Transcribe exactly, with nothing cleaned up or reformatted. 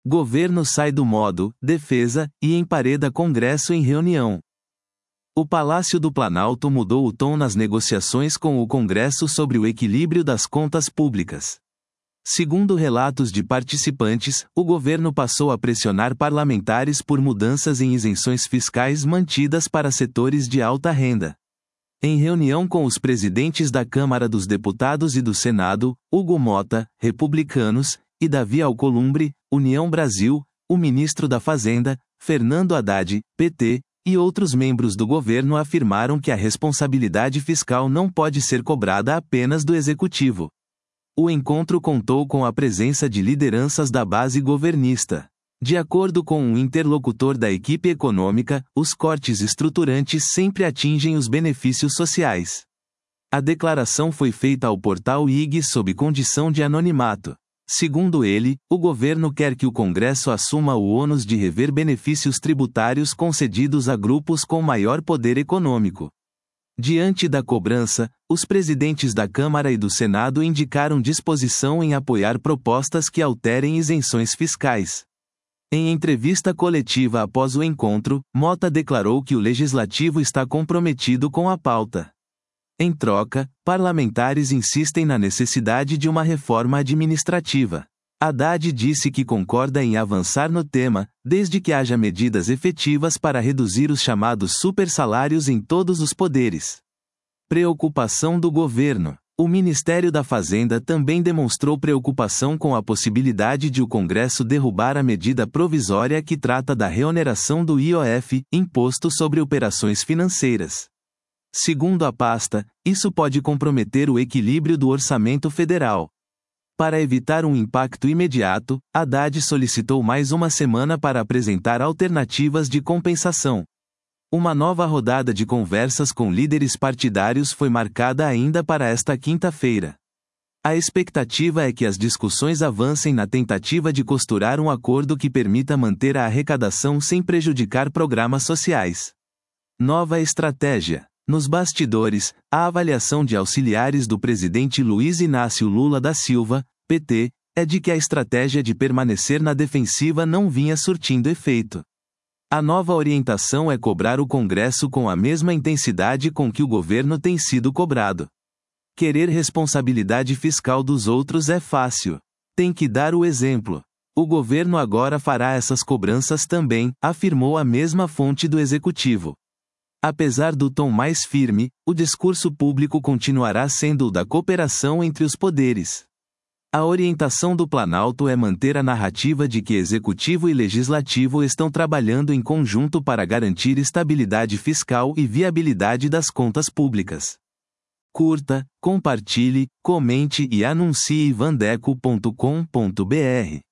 Governo sai do modo defesa e empareda Congresso em reunião. O Palácio do Planalto mudou o tom nas negociações com o Congresso sobre o equilíbrio das contas públicas. Segundo relatos de participantes, o governo passou a pressionar parlamentares por mudanças em isenções fiscais mantidas para setores de alta renda. Em reunião com os presidentes da Câmara dos Deputados e do Senado, Hugo Mota, republicanos, e Davi Alcolumbre, União Brasil, o ministro da Fazenda, Fernando Haddad, P T, e outros membros do governo afirmaram que a responsabilidade fiscal não pode ser cobrada apenas do executivo. O encontro contou com a presença de lideranças da base governista. De acordo com um interlocutor da equipe econômica, os cortes estruturantes sempre atingem os benefícios sociais. A declaração foi feita ao portal I G sob condição de anonimato. Segundo ele, o governo quer que o Congresso assuma o ônus de rever benefícios tributários concedidos a grupos com maior poder econômico. Diante da cobrança, os presidentes da Câmara e do Senado indicaram disposição em apoiar propostas que alterem isenções fiscais. Em entrevista coletiva após o encontro, Mota declarou que o Legislativo está comprometido com a pauta. Em troca, parlamentares insistem na necessidade de uma reforma administrativa. Haddad disse que concorda em avançar no tema, desde que haja medidas efetivas para reduzir os chamados supersalários em todos os poderes. Preocupação do governo. O Ministério da Fazenda também demonstrou preocupação com a possibilidade de o Congresso derrubar a medida provisória que trata da reoneração do I O F, Imposto sobre Operações Financeiras. Segundo a pasta, isso pode comprometer o equilíbrio do orçamento federal. Para evitar um impacto imediato, Haddad solicitou mais uma semana para apresentar alternativas de compensação. Uma nova rodada de conversas com líderes partidários foi marcada ainda para esta quinta-feira. A expectativa é que as discussões avancem na tentativa de costurar um acordo que permita manter a arrecadação sem prejudicar programas sociais. Nova estratégia. Nos bastidores, a avaliação de auxiliares do presidente Luiz Inácio Lula da Silva, P T, é de que a estratégia de permanecer na defensiva não vinha surtindo efeito. A nova orientação é cobrar o Congresso com a mesma intensidade com que o governo tem sido cobrado. Querer responsabilidade fiscal dos outros é fácil. Tem que dar o exemplo. O governo agora fará essas cobranças também, afirmou a mesma fonte do executivo. Apesar do tom mais firme, o discurso público continuará sendo o da cooperação entre os poderes. A orientação do Planalto é manter a narrativa de que Executivo e Legislativo estão trabalhando em conjunto para garantir estabilidade fiscal e viabilidade das contas públicas. Curta, compartilhe, comente e anuncie vandeco ponto com ponto br.